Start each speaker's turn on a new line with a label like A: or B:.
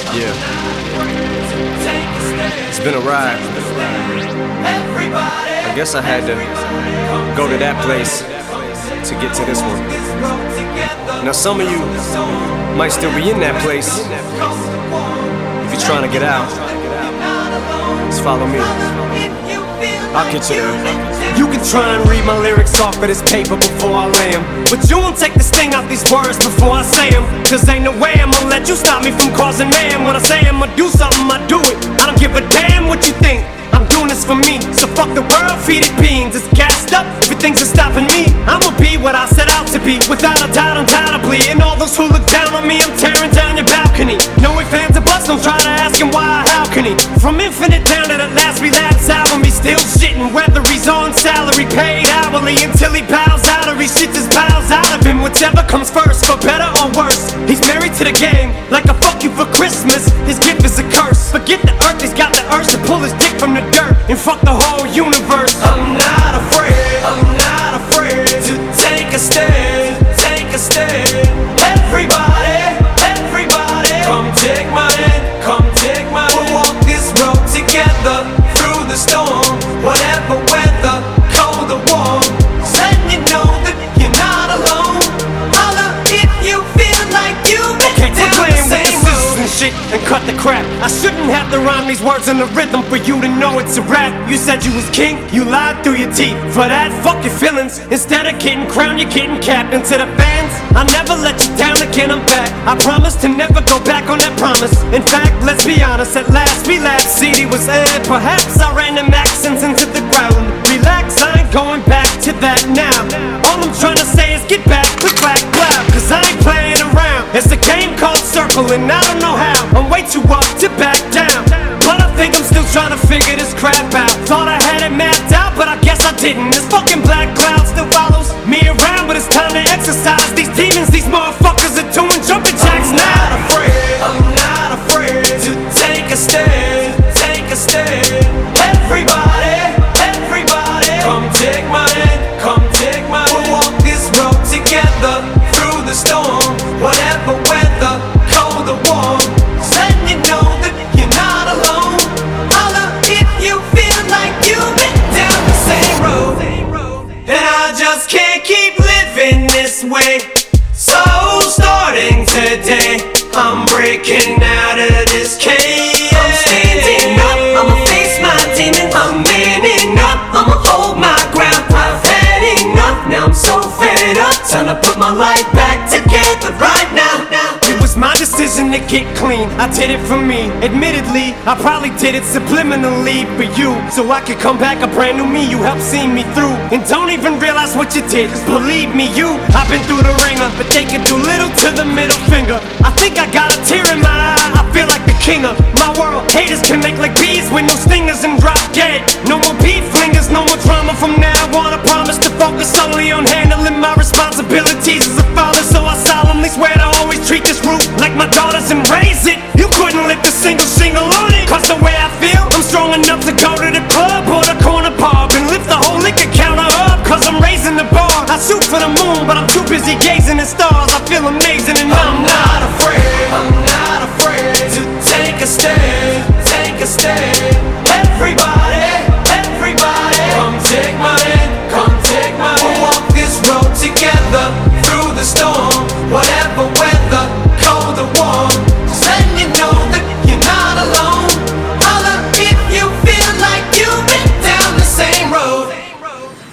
A: Yeah. It's been a ride. I guess I had to go to that place to get to this one. Now some of you might still be in that place. If you're trying to get out, just follow me. I'll get you there. You can try and read my lyrics off of this paper before I lay them, but you won't take the sting out these words before I say them. Cause ain't no way I'ma let you stop me from causing mayhem. When I say I'ma do something, I do it. I don't give a damn what you think. I'm doing this for me, so fuck the world, feed it beans. It's gassed up, everything's stopping me. I'ma be what I set out to be, without a doubt, undoubtedly. And all those who look down on me, I'm tearing down your balcony. No ifs, ands, or buts, don't try to ask him why or how can he. From Infinite down to the last relapse album, he's still shitting, whether he's on salary, paid hourly, until he bows out or he shits his bowels out of him. Whichever comes first, for better or worse. He's married to the game, like a fuck you for Christmas. His gift is a curse. Forget the earth, he's got the urge to pull his dick from the dirt and fuck the whole universe. I'm not afraid to take a stand, take a stand. Everybody, come take my hand, come take my hand. We'll walk this road together through the storm, whatever weather, cold or warm. Letting you know that you're not alone. Holla if you feel like you've been down the same road. Shit and cut the crap. I shouldn't have to rhyme these words in the rhythm for you to know it's a rap. You said you was king, you lied through your teeth. For that, fuck your feelings. Instead of getting crowned, you're getting capped. And to the fans, I never let you down again, I'm back. I promise to never go back on that promise. In fact, let's be honest, at last we laughed. CD was aired, perhaps I ran them accents into the ground. Relax, I ain't going back to that now. All I'm trying to say is get back, click, clack, clap. Cause I ain't playing around. It's a game called Circle and I don't know how. I'm way too up to back down, but I think I'm still trying to figure this crap out. Thought I had it mapped out, but I guess I didn't. This fucking black cloud still follows me around, but it's time to exercise these demons. These motherfuckers are doing jumping jacks now. I'm not afraid to take a stand, take a stand. Everybody, come take my hand, come take my hand. We'll walk this road together through the storm, whatever weather, cold or warm. Letting you know that you're not alone. Holla if you feel like you've been down the same road. And I just can't keep living this way. So starting today, I'm breaking out of this cage. I'm standing up, I'ma face my demons. I'm manning up, I'ma hold my ground. I've had enough, now I'm so fed up. Time to put my life back together right now. It was my decision to get clean, I did it for me. Admittedly, I probably did it subliminally for you, so I could come back a brand new me. You helped see me through, and don't even realize what you did. Cause believe me, I've been through the ringer, but they can do little to the middle finger. I think I got a tear in my eye, I feel like the king of my world. Haters can make like bees with no stingers and drop dead. No more beef flingers, no more drama from now on. I promise to focus solely on handling my responsibilities as a father. So I solemnly swear to always treat this root like my daughters and raise it. You couldn't lift a single shingle on it. Cause the way I feel, I'm strong enough to go to the club or the corner pub and lift the whole liquor counter up. Cause I'm raising the bar. I shoot for the moon, but I'm too busy gazing at stars. I feel amazing and I'm not afraid.